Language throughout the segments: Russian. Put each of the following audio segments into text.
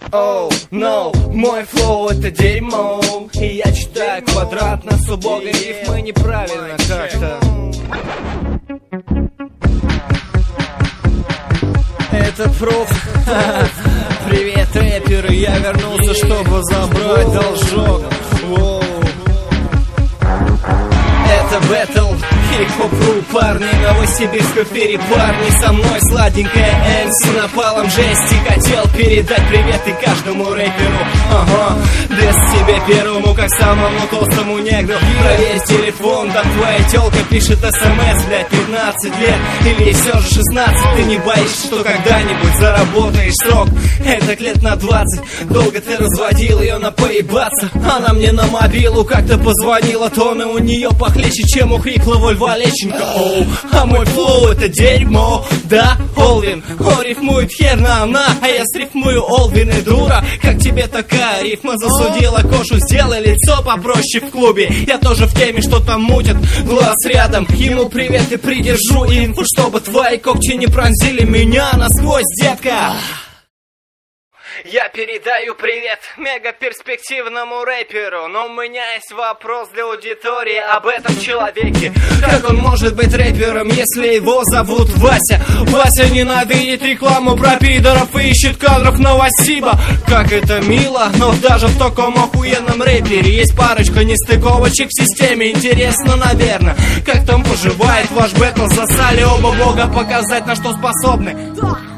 Oh, no, мой флоу это дерьмо. И я читаю квадратно с убогой рифмой неправильно как-то. Это пруф. Привет, рэперы, я вернулся, чтобы забрать должок. Воу. Это бэтл, хип-хоп-ру, парни, Новосибирск в эфире, парни, со мной сладенькая Энси, напалом жести, хотел передать привет и каждому рэперу. Ага, дэс тебе первому, как самому толстому негру. Проверь телефон, там твоя тёлка пишет смс, блядь, 15 лет, или все же 16, ты не боишься, что когда-нибудь заработаешь срок. Это лет на 20, долго ты разводил ее на поебаться. Она мне на мобилу как-то позвонила, тоны у нее похлеще, чем у хриплого Льва Лещенко. Оу, а мой флоу это дерьмо, да, Олвин? Он рифмует херно она, а я срифмую Олвин и дура. Как тебе такая рифма засудила кошу? Сделай лицо попроще в клубе. Я тоже в теме, что там мутят, глаз рядом. Ему привет и придержу инфу, чтобы твои когти не пронзили меня насквозь, детка. Я передаю привет мегаперспективному рэперу, но у меня есть вопрос для аудитории об этом человеке. Как он может быть рэпером, если его зовут Вася? Вася ненавидит рекламу про пидоров и ищет кадров новосиба. Как это мило, но даже в таком охуенном рэпере есть парочка нестыковочек в системе. Интересно, наверное, как там поживает ваш бэтл? Засали оба бога показать, на что способны.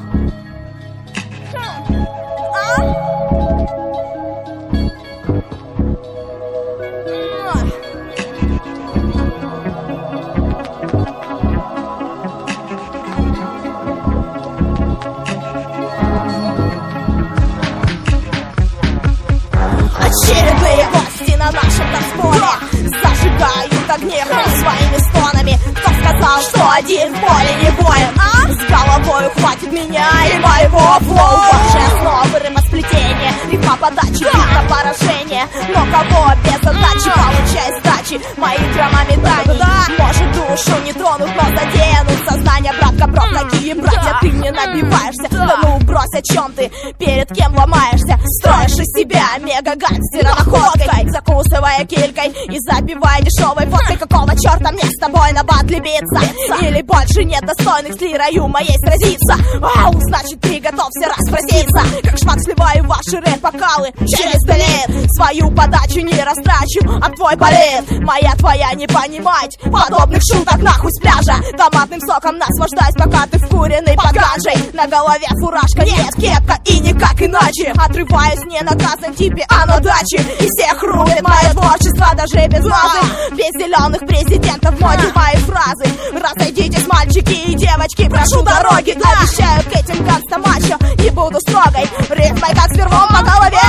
Очередные гости на нашем танцполе зажигают огни своими стонами. Кто сказал, что один в поле не воин? С головой хватит меня и моего флоу. Божье основы рифмосплетения, рифма подачи, рифма поражения. Но кого без задачи, получай сдачи моих громометаний. Может душу не тронут, но заденут сознание. Братка, брат, такие братья, ты не набиваешься. Да ну брось, о чем ты, перед кем ломаешься? Строишь из себя мега-гангстера находкой, закусывая килькой и забивая дешевой фоткой. Какого черта мне с тобой на батле биться? Или больше нет достойных с лирою моей сразиться? Ау, значит ты готовься распроситься. Как шмак сливаю ваши рэп-бокалы через лет. Свою подачу не растрачу, а твой болит. Моя твоя не понимать подобных шуток нахуй с пляжа. Томатным соком наслаждаюсь, пока ты вкуренный под ганджей. На голове фуражка, нет кепка и никак иначе. Отрываюсь не на красном типе, а на даче. И всех рулит мое творчество даже без лазы. Без зеленых президентов в моде мои фразы. Разойдитесь, мальчики и девочки, прошу дороги. Обещаю к этим гангста-мачо не буду строгой. Рифмой как с первом по голове